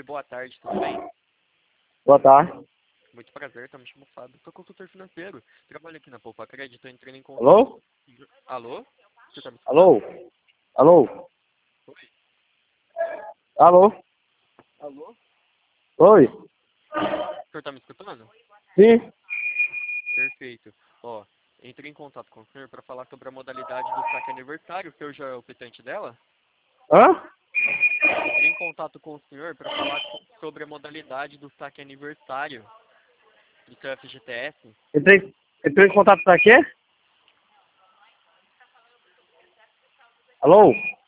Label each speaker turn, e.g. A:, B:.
A: boa tarde, tudo bem?
B: Boa tarde.
A: Muito prazer, tá me chamando Fábio. Sou consultor financeiro. Trabalho aqui na Poupa Crédito, entrei em contato.
B: Alô?
A: Alô? Você tá me
B: Alô?
A: escutando?
B: Alô?
A: Oi?
B: Alô?
A: Alô?
B: Oi?
A: O senhor tá me escutando?
B: Sim?
A: Perfeito. Ó, entrei em contato com o senhor para falar sobre a modalidade do saque aniversário. O senhor já é o petente dela?
B: Hã?
A: Entrei em contato com o senhor para falar sobre a modalidade do saque aniversário do seu FGTS.
B: Entrei em contato pra quê? Alô?